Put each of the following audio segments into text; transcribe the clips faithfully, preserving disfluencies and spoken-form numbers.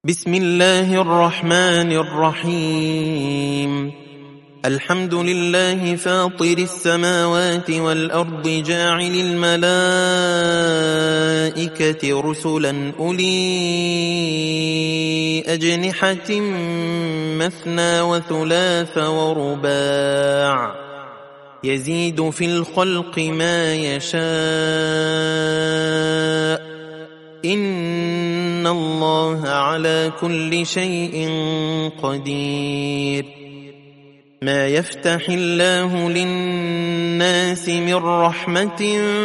بسم الله الرحمن الرحيم. الحمد لله فاطر السماوات والأرض جاعل الملائكة رسلا أولي أجنحة مثنى وثلاث ورباع يزيد في الخلق ما يشاء إن الله على كل شيء قدير. ما يفتح الله للناس من رحمة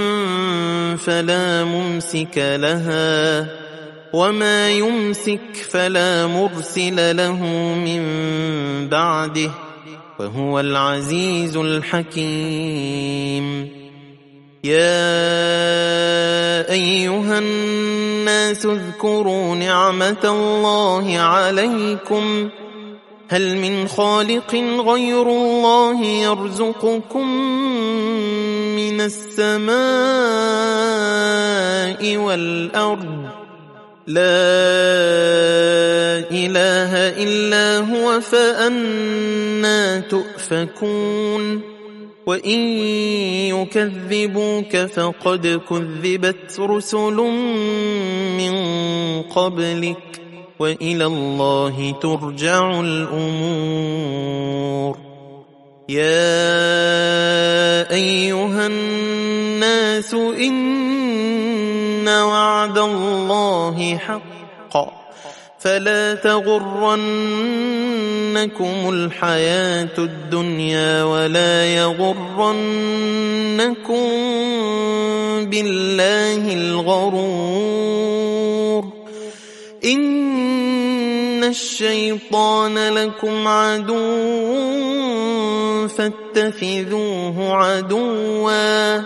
فلا ممسك لها وما يمسك فلا مرسل له من بعده وهو العزيز الحكيم. يا أيها الناس اذكروا نعمة الله عليكم هل من خالق غير الله يرزقكم من السماء والأرض لا إله إلا هو فأنى تؤفكون. وإن يكذبوك فقد كذبت رسل من قبلك وإلى الله ترجع الأمور. يا أيها الناس إن وعد الله حق فلا تغرنكم الحياة الدنيا ولا يغرنكم بالله الغرور. إن الشيطان لكم عدو فاتخذوه عدوا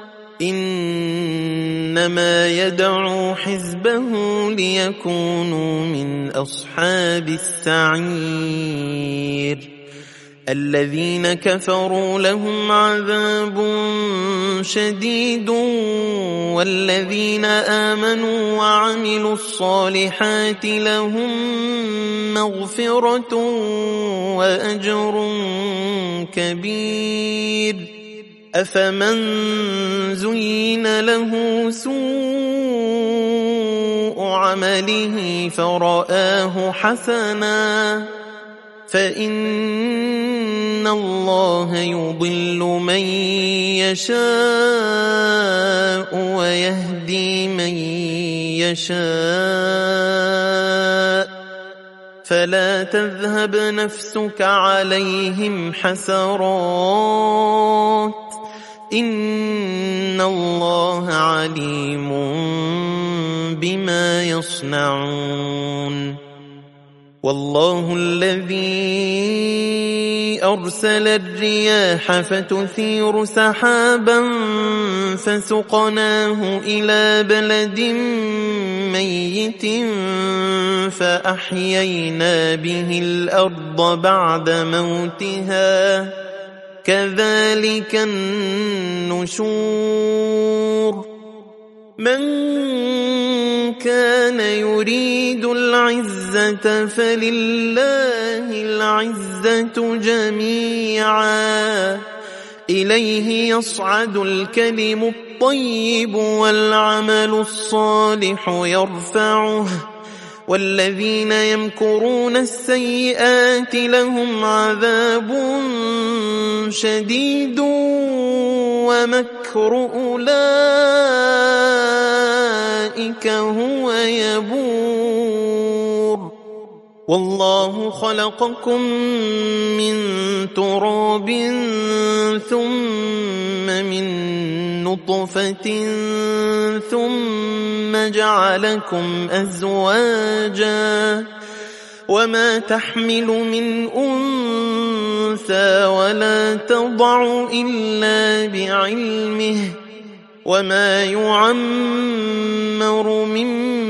إنما يدعو حزبه ليكونوا من أصحاب السعير. الذين كفروا لهم عذاب شديد والذين آمنوا وعملوا الصالحات لهم مغفرة وأجر كبير. أفمن زين له سوء عمله فرآه حسنا فإن الله يضل من يشاء ويهدي من يشاء فلا تذهب نفسك عليهم حسرات إن الله عليم بما يصنعون. والله الذي أرسل الرياح فتثير سحابا فسقناه إلى بلد ميت فأحيينا به الأرض بعد موتها كذلك النشور. من كان يريد العزة فلله العزة جميعا إليه يصعد الكلم الطيب والعمل الصالح يرفعه والذين يمكرون السيئات لهم عذاب شديد ومكر أولئك هو يبور. والله خلقكم من تراب ثم من نطفة ثم جعلكم أزواجا وما تحمل من أنثى ولا تضع إلا بعلمه وما يعمر من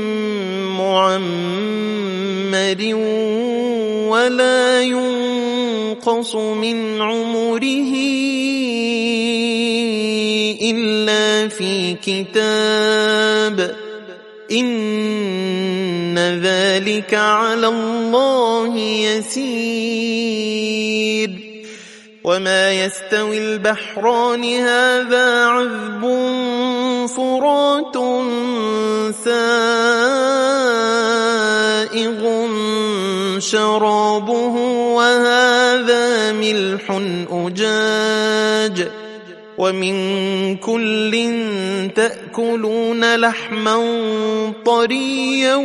معمر ولا ينقص من عمره إلا في كتاب إن إن ذلك على الله يسير وما يستوي البحران هذا عذب فرات سائغ شرابه وهذا ملح أجاج ومن كل تأكلون لحما طريا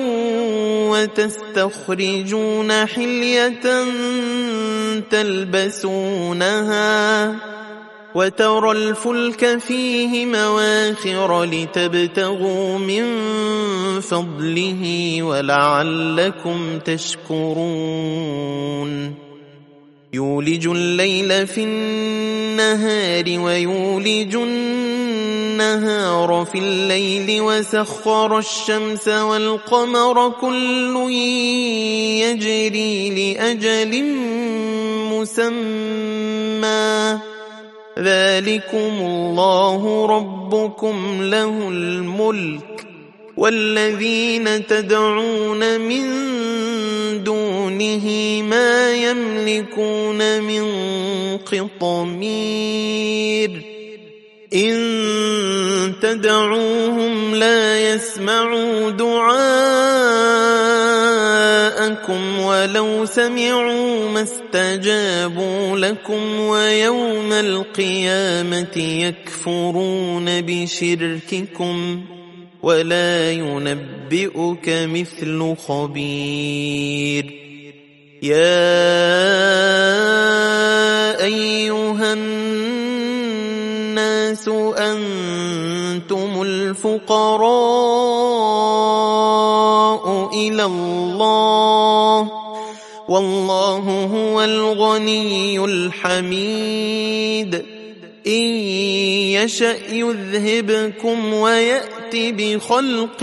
وتستخرجون حلية تلبسونها وترى الفلك فيه مواخر لتبتغوا من فضله ولعلكم تشكرون يولج الليل في النهار ويولج النهار في الليل وسخر الشمس والقمر كل يجري لأجل مسمى ذلكم الله ربكم له الملك والذين تدعون من دونه ما يملكون من قطمير إن تدعوهم لا يسمعوا دعاءكم ولو سمعوا ما استجابوا لكم ويوم القيامة يكفرون بشرككم ولا ينبئك مثل خبير يا أيها الناس أنتم الفقراء إلى الله والله هو الغني الحميد إن يشأ يذهبكم ويأت بخلق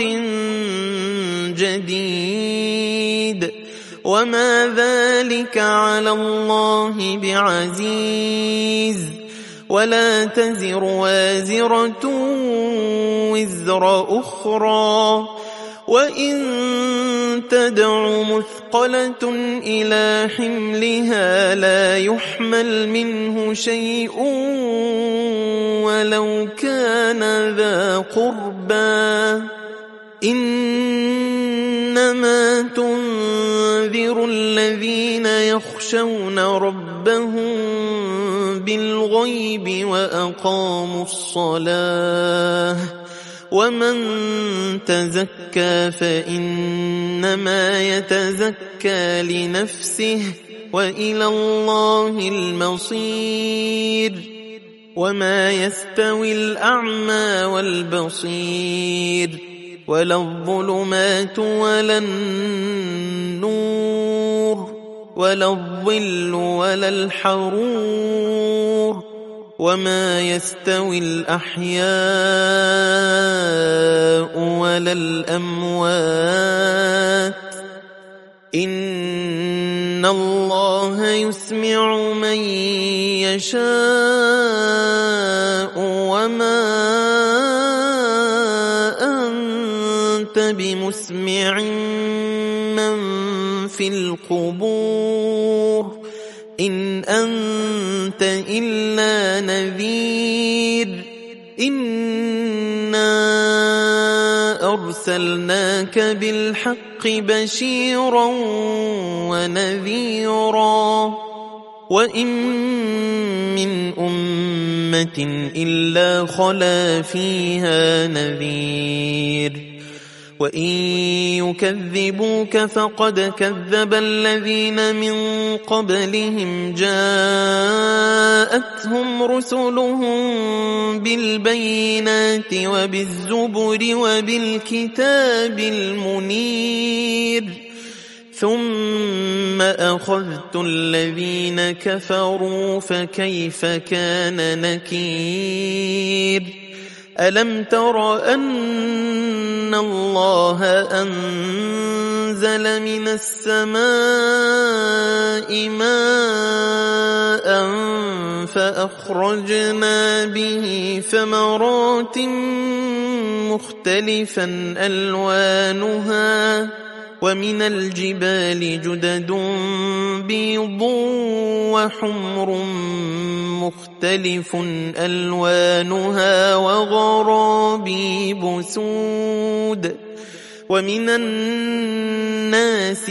جديد وما ذلك على الله بعزيز ولا تزر وازرة وزر أخرى وإن تدع مثقلة إلى حملها لا يحمل منه شيء ولو كان ذا قربى إنما تنذر الذين يخشون ربهم بالغيب وأقاموا الصلاة ومن تزكى فإنما يتزكى لنفسه وإلى الله المصير وما يستوي الأعمى والبصير ولا الظلمات ولا النور ولا الظل ولا الحرور وما يستوي الأحياء ولا الأموات إن الله يسمع من يشاء وما أنت بمسمع من في القبور إن أنت إلا نذير إنا أرسلناك بالحق بشيرا ونذيرا وإن من أمة إلا خلا فيها نذير وإن يكذبوك فقد كذب الذين من قبلهم جاءتهم رسلهم بالبينات وبالزبر وبالكتاب المنير ثم أخذت الذين كفروا فكيف كان نكير ألم تر أن الله أنزل من السماء ماء فأخرجنا به ثمرات مختلفا ألوانها ومن الجبال جدد بيض وحمر مختلف ألوانها وغرابيب سود ومن الناس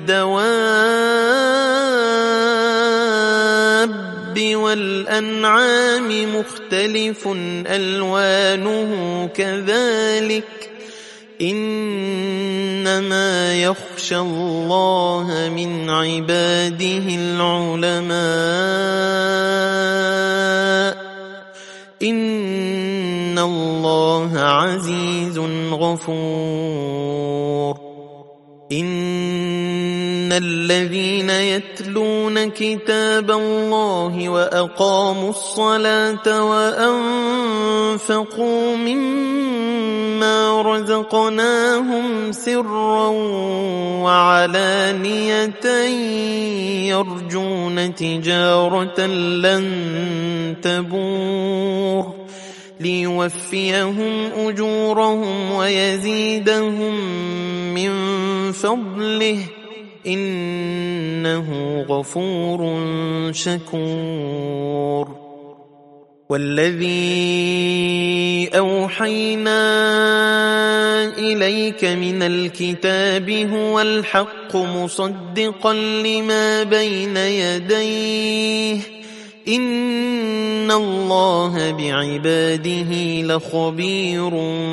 والدواب والأنعام مختلف ألوانه كذلك إنما يخشى الله من عباده العلماء إن الله عزيز غفور إن الذين يتلون كتاب الله وأقاموا الصلاة وأنفقوا مما رزقناهم سرا وعلانية يرجون تجارة لن تبور ليوفيهم أجورهم ويزيدهم من فضله إنه غفور شكور والذي أوحينا إليك من الكتاب هو الحق مصدقا لما بين يديه إن الله بعباده لخبير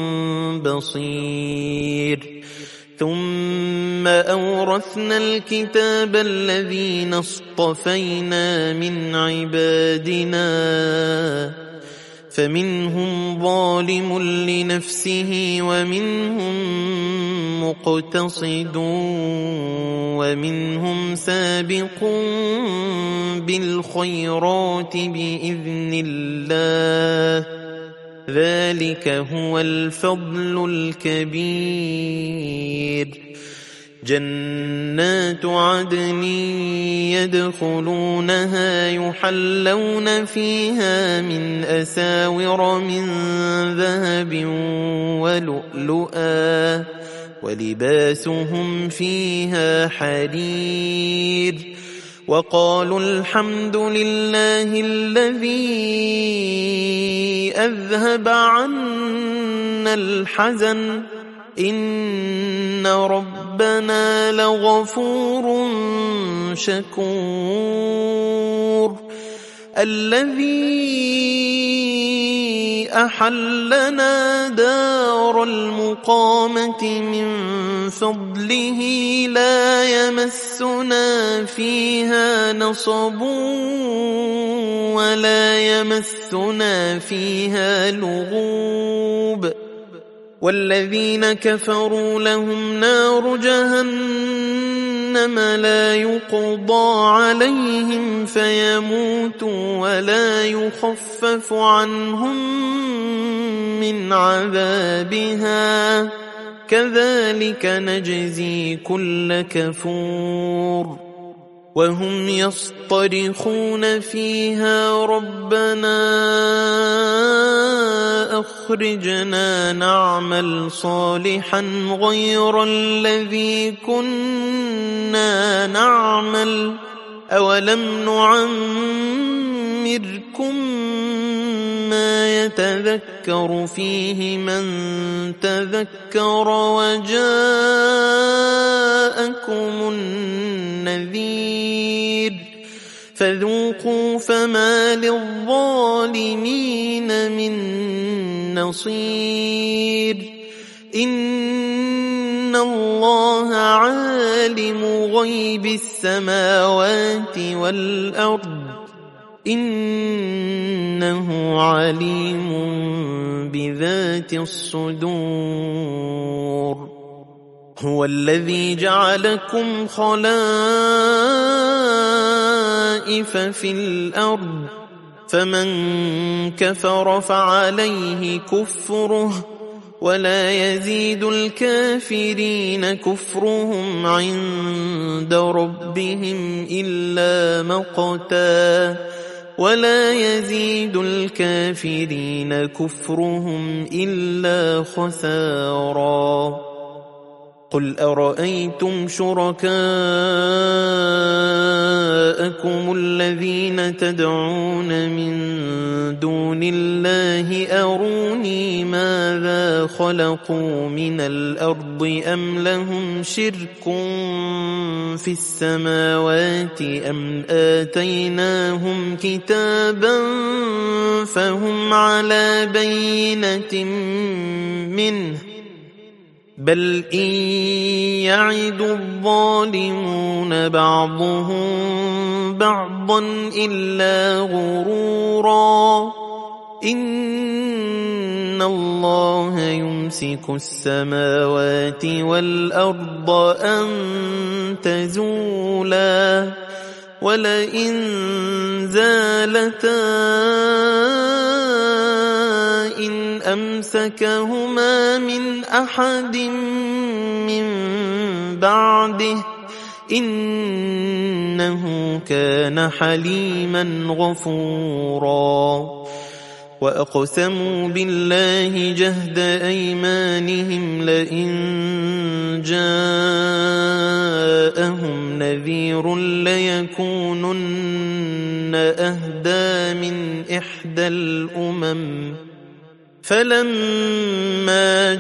بصير ثم أورثنا الكتاب الذين اصطفينا من عبادنا فمنهم ظالم لنفسه ومنهم مقتصد ومنهم سابق بالخيرات بإذن الله ذلك هو الفضل الكبير جنات عدن يدخلونها يحلون فيها من أساور من ذهب ولؤلؤا ولباسهم فيها حرير وقالوا الحمد لله الذي أذهب عنا الحزن إن ربنا لغفور شكور الذي أحلنا دار المقامة من فضله لا يمسنا فيها نصب ولا يمسنا فيها لغوب والذين كفروا لهم نار جهنم لا يقضى عليهم فيموتوا ولا يخفف عنهم من عذابها كذلك نجزي كل كفور وهم يصطرخون فيها ربنا أخرجنا نعمل صالحا غير الذي كنا نعمل أولم نعمركم ما يتذكر فيه من تذكر وجاءكم النذير فذوقوا فما للظالمين من نصير إن الله عالم غيب السماوات والأرض إنه عليم بذات الصدور هو الذي جعلكم خلائف في الأرض فمن كفر فعليه كفره ولا يزيد الكافرين كفرهم عند ربهم إلا مقتا ولا يزيد الكافرين كفرهم إلا خسارا قل أرأيتم شركاءكم الذين تدعون من دون الله أروني ماذا خلقوا من الأرض أم لهم شرك في السماوات أم آتيناهم كتابا فهم على بينة منه بل إن يعد الظالمون بعضهم بعضا إلا غرورا إن الله يمسك السماوات والأرض أن تزولا ولئن زالتا إن أمسكهما من أحد من بعده إنه كان حليما غفورا وأقسموا بالله جهد أيمانهم لئن جاءهم نذير ليكونن أهدى من إحدى الأمم فلما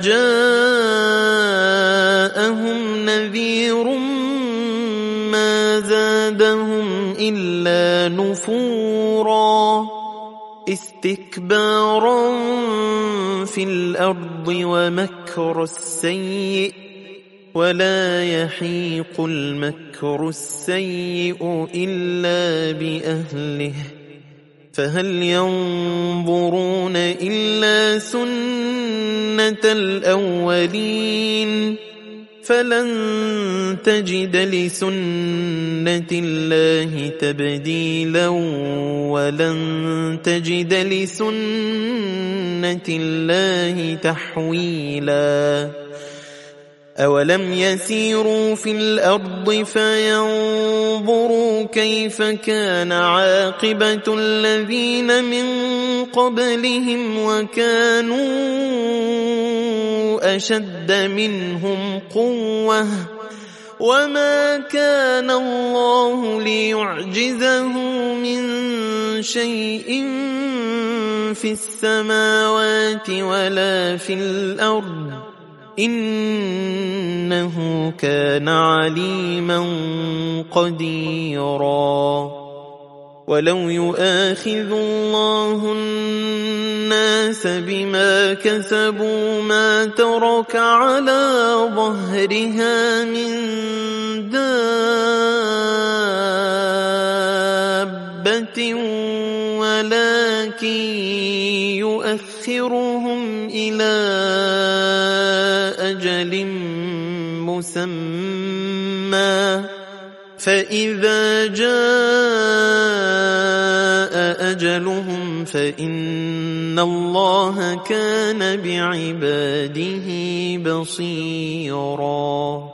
جاءهم نذير ما زادهم إلا نفورا استكبارا في الأرض ومكر السيء ولا يحيق المكر السيء إلا بأهله فهل ينظرون إلا سنة الأولين فلن تجد لسنة الله تبديلا ولن تجد لسنة الله تحويلا أولم يسيروا في الأرض فينظروا كيف كان عاقبة الذين من قبلهم وكانوا أشد منهم قوة وما كان الله ليعجزه من شيء في السماوات ولا في الأرض إنه كان عليما قديرا ولو يؤاخذ الله الناس بما كسبوا ما ترك على ظهرها من دابة ولكن يؤخرهم إلى أجل مسمى فإذا جاء أجلهم فإن الله كان بعباده بصيرا